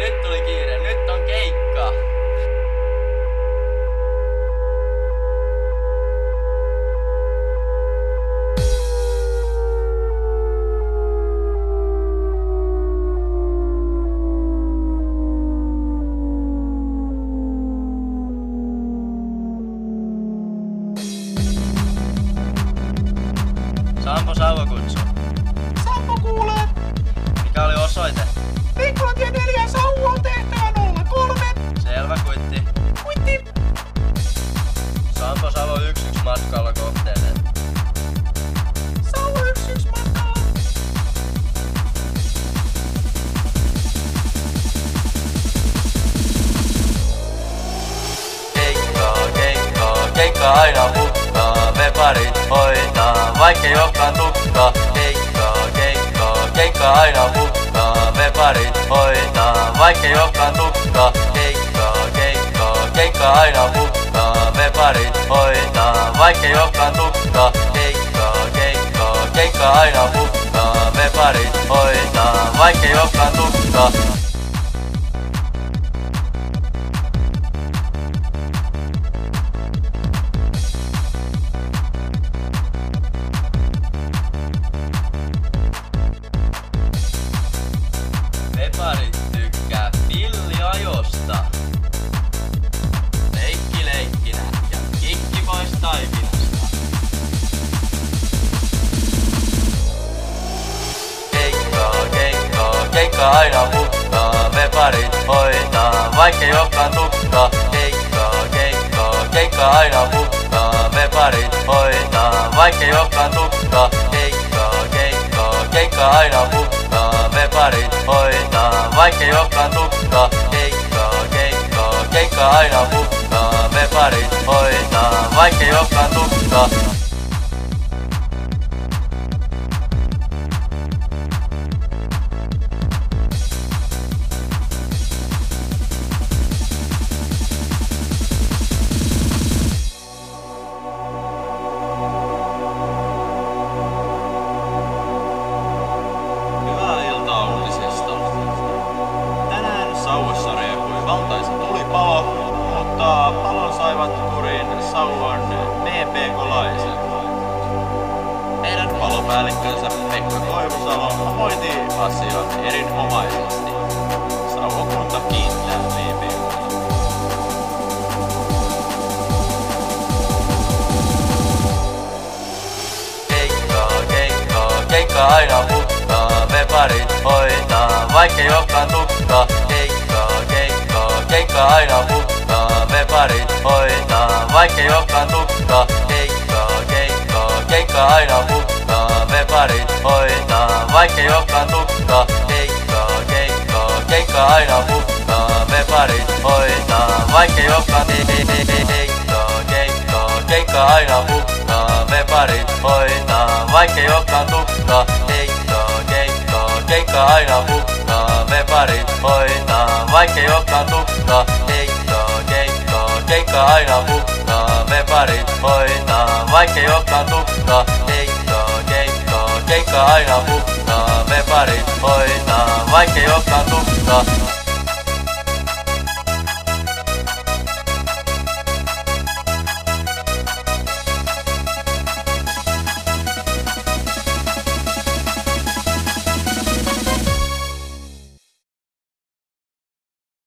Nyt tuli kiire, nyt on keikka. Sampo Savo kutsuu. Sampo kuulee. Mikä oli osoite? Veikkolantie 4 Sauvoon tehtävä 03. Selvä kuitti. Kuitti. Sampo Savo 11 matkalla kohteeseen. Sauvo 11 matkalla. Keikka aina hukkaa, me parit hoitaa, vaikkei olekaan tukkaa. Keikka aina hukkaa, me parit hoitaa, vaikkei olekaan tukkaa. Keikka aina hukkaa, me parit hoitaa, vaikkei olekaan tukkaa. Keikka aina hukkaa, me parit hoitaa, vaikkei olekaan tukkaa. Veparit tykkää pilliajosta. Leikki leikkinä ja kikki pois taipinasta. Keikka aina hukkaa, veparit hoitaa, vaikkei olekaan tukkaa. Keikka aina hukkaa, veparit hoitaa, vaikkei olekaan tukkaa. Keikka aina hukkaa, veparit hoitaa, vaikkei olekaan tukkaa. Keikka aina hukkaa, veparit hoitaa, vaikkei olekaan tukkaa. Sauvossa riepui valtaisa tulipalo, mutta palon saivat kuriin Sauvon VPK-laiset. Heidän palopäällikkönsä Pekka Koivusalo hoiti asian erinomaisesti. Sauvon kunta kiittää VPK. Keikka aina hukkaa, veparit hoitaa, vaikkei olekaan tukkaa. Keikka aina hukkaa, veparit hoitaa, vaikkei olekaan tukkaa. Keikka aina hukkaa, veparit hoitaa, vaikkei olekaan tukkaa. Keikka aina hukkaa, veparit hoitaa, vaikkei olekaan Keikka aina hukkaa, veparit hoitaa, vaikkei olekaan tukkaa. Keikka aina hukkaa, veparit hoitaa, vaikkei olekaan tukkaa. Keikka aina hukkaa, veparit hoitaa, vaikkei olekaan tukkaa. Keikka aina hukkaa, veparit hoitaa, vaikkei olekaan tukkaa.